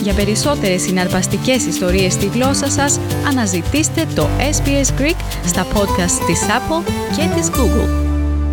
Για περισσότερες συναρπαστικές ιστορίες στη γλώσσα σας, αναζητήστε το SBS Greek στα podcast της Apple και της Google.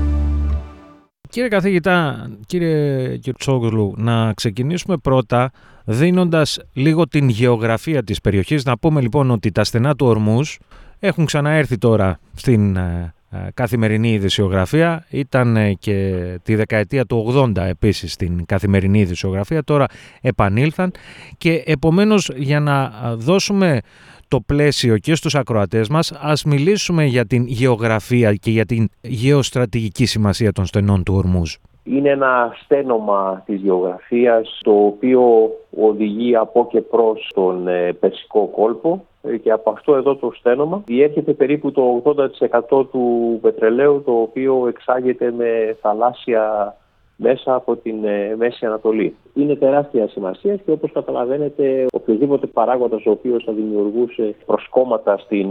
Κύριε καθηγητά, κύριε Κυρτσόγλου, να ξεκινήσουμε πρώτα δίνοντας λίγο την γεωγραφία της περιοχής. Να πούμε λοιπόν ότι τα στενά του Ορμούζ έχουν ξαναέρθει τώρα στην καθημερινή ειδησιογραφία. Ήταν και τη δεκαετία του 80 επίσης στην καθημερινή ειδησιογραφία. Τώρα επανήλθαν και επομένως για να δώσουμε το πλαίσιο και στους ακροατές μας, ας μιλήσουμε για την γεωγραφία και για την γεωστρατηγική σημασία των στενών του Ορμούζ. Είναι ένα στένομα της γεωγραφίας το οποίο οδηγεί από και προς τον Περσικό κόλπο και από αυτό εδώ το στένομα διέρχεται περίπου το 80% του πετρελαίου, το οποίο εξάγεται με θαλάσσια μέσα από την Μέση Ανατολή. Είναι τεράστια σημασία και όπως καταλαβαίνετε, οποιοδήποτε παράγοντας ο οποίος θα δημιουργούσε προσκόμματα στην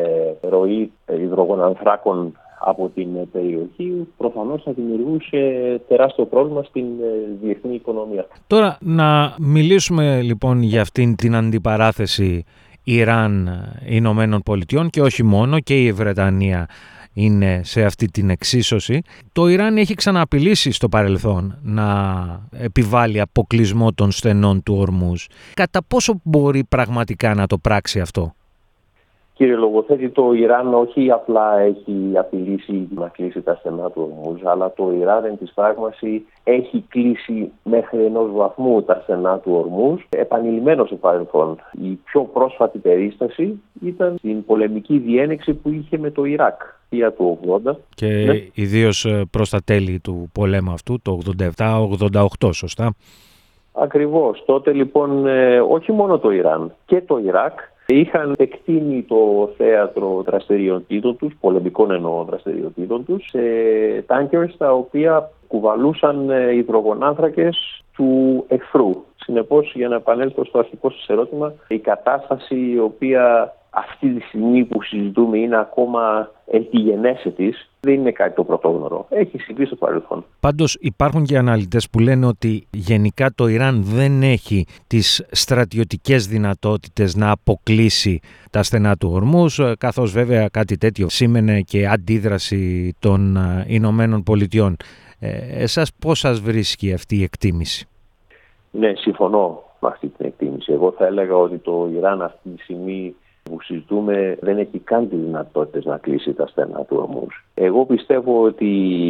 ροή υδρογονανθράκων από την περιοχή, προφανώς θα δημιουργούσε τεράστιο πρόβλημα στην διεθνή οικονομία. Τώρα να μιλήσουμε λοιπόν για αυτήν την αντιπαράθεση Ιράν-Ηνωμένων Πολιτειών και όχι μόνο, και η Βρετανία είναι σε αυτή την εξίσωση. Το Ιράν έχει ξανααπειλήσει στο παρελθόν να επιβάλλει αποκλεισμό των στενών του Ορμούζ. Κατά πόσο μπορεί πραγματικά να το πράξει αυτό? Κύριε λογοθέτη, το Ιράν όχι απλά έχει απειλήσει να κλείσει τα στενά του Ορμούζ, αλλά το Ιράν εν της πράγμαση έχει κλείσει μέχρι ενός βαθμού τα στενά του Ορμούζ, επανειλημμένο στο παρελθόν. Η πιο πρόσφατη περίσταση ήταν στην πολεμική διένεξη που είχε με το Ιράκ του 80. Και ναι, ιδίως προς τα τέλη του πολέμου αυτού, το 87-88, σωστά? Ακριβώς. Τότε λοιπόν όχι μόνο το Ιράν και το Ιράκ είχαν εκτείνει το θέατρο δραστηριοτήτων τους, πολεμικών εννοώ δραστηριοτήτων τους, σε τάνκερς τα οποία κουβαλούσαν υδρογονάνθρακες του εχθρού. Συνεπώς, για να επανέλθω στο αρχικό σας ερώτημα, η κατάσταση η οποία αυτή τη στιγμή που συζητούμε είναι ακόμα επιγενέσε της, δεν είναι κάτι το πρωτόγνωρο. Έχει συμβεί στο παρελθόν. Πάντως υπάρχουν και αναλυτές που λένε ότι γενικά το Ιράν δεν έχει τις στρατιωτικές δυνατότητες να αποκλείσει τα στενά του Ορμούζ, καθώς βέβαια κάτι τέτοιο σήμαινε και αντίδραση των Ηνωμένων Πολιτειών. Εσάς πώς σας βρίσκει αυτή η εκτίμηση? Ναι, συμφωνώ με αυτή την εκτίμηση. Εγώ θα έλεγα ότι το Ιράν αυτή τη στιγμή που συζητούμε δεν έχει καν τις δυνατότητες να κλείσει τα στενά του Ορμούζ. Εγώ πιστεύω ότι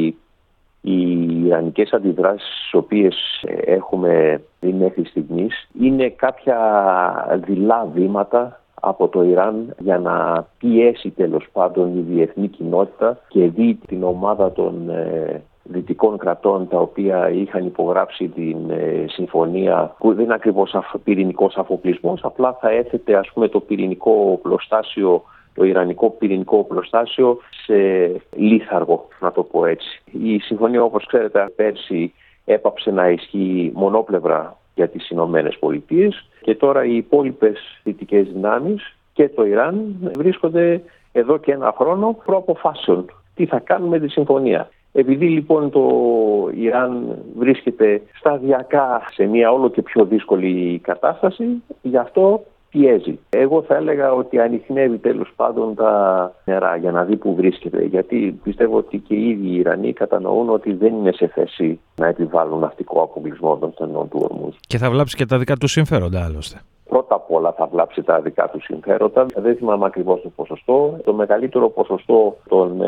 οι ιρανικές αντιδράσεις τις οποίες έχουμε δει μέχρι στιγμής είναι κάποια δειλά βήματα από το Ιράν για να πιέσει τέλος πάντων η διεθνή κοινότητα και δει την ομάδα των δυτικών κρατών τα οποία είχαν υπογράψει την συμφωνία, που δεν είναι ακριβώς πυρηνικός αφοπλισμός, απλά θα έθετε ας πούμε το πυρηνικό οπλοστάσιο, το ιρανικό πυρηνικό οπλοστάσιο σε λίθαργο, να το πω έτσι. Η συμφωνία, όπως ξέρετε, πέρσι έπαψε να ισχύει μονόπλευρα για τις Ηνωμένες Πολιτείες και τώρα οι υπόλοιπες δυτικές δυνάμεις και το Ιράν βρίσκονται εδώ και ένα χρόνο προαποφάσεων. Τι θα κάνουμε με τη συμφωνία? Επειδή λοιπόν το Ιράν βρίσκεται σταδιακά σε μια όλο και πιο δύσκολη κατάσταση, γι' αυτό πιέζει. Εγώ θα έλεγα ότι ανιχνεύει τέλος πάντων τα νερά για να δει που βρίσκεται, γιατί πιστεύω ότι και οι ίδιοι οι Ιρανοί κατανοούν ότι δεν είναι σε θέση να επιβάλλουν ναυτικό αποκλεισμό των στενών του Ορμούζ. Και θα βλάψει και τα δικά του συμφέροντα άλλωστε. Πρώτα απ' όλα θα βλάψει τα δικά του συμφέροντα. Δεν θυμάμαι ακριβώς το ποσοστό. Το μεγαλύτερο ποσοστό των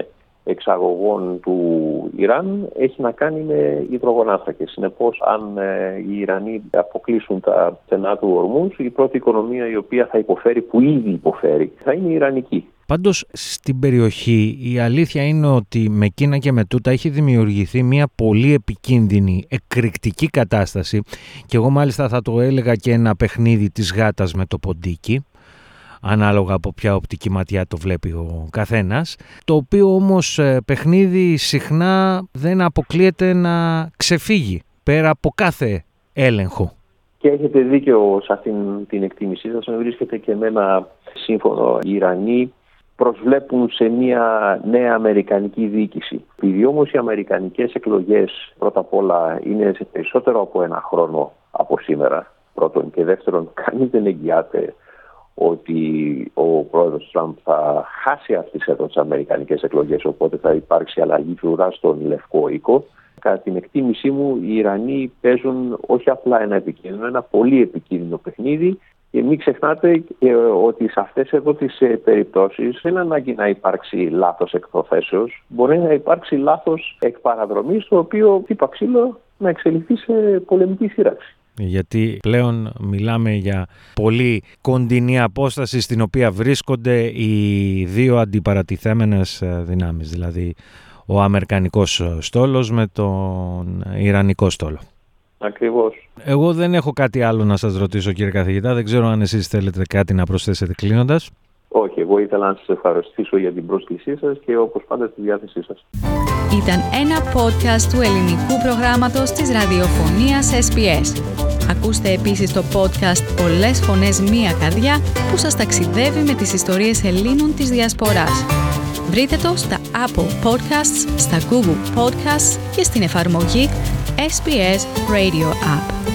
εξαγωγών του Ιράν έχει να κάνει με υδρογονάνθρακες. Συνεπώς, αν οι Ιρανοί αποκλείσουν τα στενά του Ορμούζ, η πρώτη οικονομία η οποία θα υποφέρει, που ήδη υποφέρει, θα είναι η Ιρανική. Πάντως στην περιοχή η αλήθεια είναι ότι με Κίνα και με τούτα έχει δημιουργηθεί μια πολύ επικίνδυνη, εκρηκτική κατάσταση, και εγώ μάλιστα θα το έλεγα και ένα παιχνίδι της γάτας με το ποντίκι, ανάλογα από ποια οπτική ματιά το βλέπει ο καθένας, το οποίο όμως παιχνίδι συχνά δεν αποκλείεται να ξεφύγει πέρα από κάθε έλεγχο. Και έχετε δίκιο σε αυτήν την εκτίμησή σας, να βρίσκεται και με ένα σύμφωνο. Οι Ιρανοί προσβλέπουν σε μια νέα αμερικανική διοίκηση. Επειδή όμως οι αμερικανικές εκλογές πρώτα απ' όλα είναι σε περισσότερο από ένα χρόνο από σήμερα, πρώτον. Και δεύτερον, κανείς δεν εγγυάται ότι ο πρόεδρος Τραμπ θα χάσει αυτές εδώ τις αμερικανικές εκλογές, οπότε θα υπάρξει αλλαγή φρουρά στον Λευκό Οίκο. Κατά την εκτίμησή μου, οι Ιρανοί παίζουν όχι απλά ένα πολύ επικίνδυνο παιχνίδι. Και μην ξεχνάτε ότι σε αυτές εδώ τις περιπτώσεις δεν ανάγκη να υπάρξει λάθος εκ προθέσεως. Μπορεί να υπάρξει λάθος εκ παραδρομής, το οποίο χτύπα ξύλο να εξελιχθεί σε πολεμική σύραξη. Γιατί πλέον μιλάμε για πολύ κοντινή απόσταση στην οποία βρίσκονται οι δύο αντιπαρατηθέμενες δυνάμεις, δηλαδή ο αμερικανικός στόλος με τον ιρανικό στόλο. Ακριβώς. Εγώ δεν έχω κάτι άλλο να σας ρωτήσω, κύριε καθηγητά. Δεν ξέρω αν εσείς θέλετε κάτι να προσθέσετε κλείνοντας. Όχι, εγώ ήθελα να σας ευχαριστήσω για την πρόσκλησή σας και όπως πάντα στη διάθεσή σας. Ήταν ένα podcast του ελληνικού προγράμματος της ραδιοφωνίας SBS. Ακούστε επίσης το podcast «Πολλές φωνές, μία καρδιά» που σας ταξιδεύει με τις ιστορίες Ελλήνων της Διασποράς. Βρείτε το στα Apple Podcasts, στα Google Podcasts και στην εφαρμογή SBS Radio App.